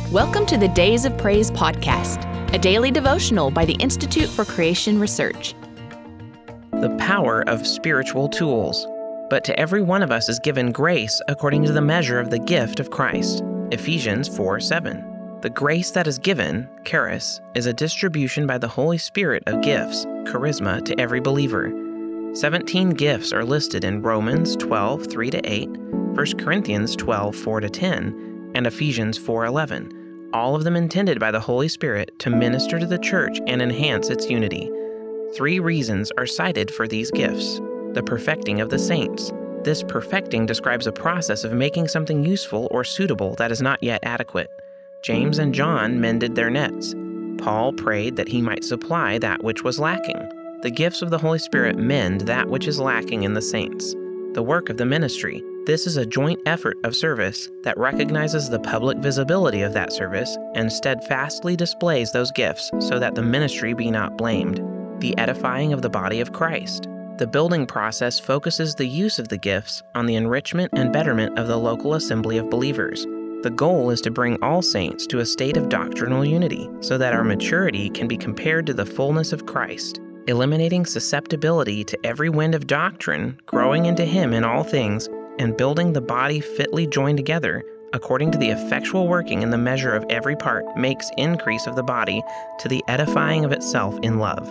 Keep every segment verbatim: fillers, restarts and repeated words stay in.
Welcome to the Days of Praise podcast, a daily devotional by the Institute for Creation Research. The power of spiritual tools. But to every one of us is given grace according to the measure of the gift of Christ. Ephesians four seven. The grace that is given, charis, is a distribution by the Holy Spirit of gifts, charisma, to every believer. Seventeen gifts are listed in Romans twelve three to eight, First Corinthians twelve four to ten, and Ephesians four eleven. All of them intended by the Holy Spirit to minister to the church and enhance its unity. Three reasons are cited for these gifts. The perfecting of the saints. This perfecting describes a process of making something useful or suitable that is not yet adequate. James and John mended their nets. Paul prayed that he might supply that which was lacking. The gifts of the Holy Spirit mend that which is lacking in the saints. The work of the ministry. This is a joint effort of service that recognizes the public visibility of that service and steadfastly displays those gifts so that the ministry be not blamed. The edifying of the body of Christ. The building process focuses the use of the gifts on the enrichment and betterment of the local assembly of believers. The goal is to bring all saints to a state of doctrinal unity so that our maturity can be compared to the fullness of Christ, eliminating susceptibility to every wind of doctrine, growing into Him in all things, and building the body fitly joined together, according to the effectual working in the measure of every part, makes increase of the body to the edifying of itself in love.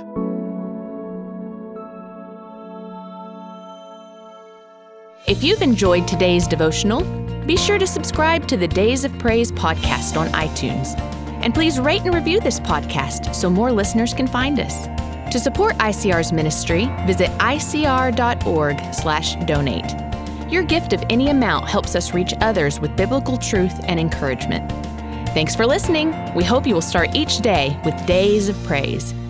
If you've enjoyed today's devotional, be sure to subscribe to the Days of Praise podcast on iTunes. And please rate and review this podcast so more listeners can find us. To support I C R's ministry, visit I C R dot org slash donate. Your gift of any amount helps us reach others with biblical truth and encouragement. Thanks for listening. We hope you will start each day with Days of Praise.